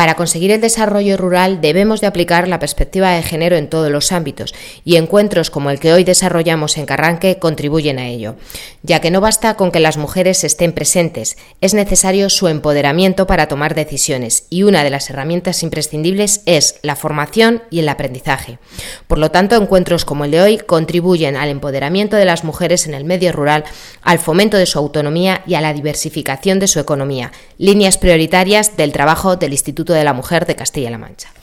Para conseguir el desarrollo rural debemos de aplicar la perspectiva de género en todos los ámbitos y encuentros como el que hoy desarrollamos en Carranque contribuyen a ello, ya que no basta con que las mujeres estén presentes, es necesario su empoderamiento para tomar decisiones y una de las herramientas imprescindibles es la formación y el aprendizaje. Por lo tanto, encuentros como el de hoy contribuyen al empoderamiento de las mujeres en el medio rural, al fomento de su autonomía y a la diversificación de su economía, líneas prioritarias del trabajo del Instituto de la Mujer de Castilla-La Mancha.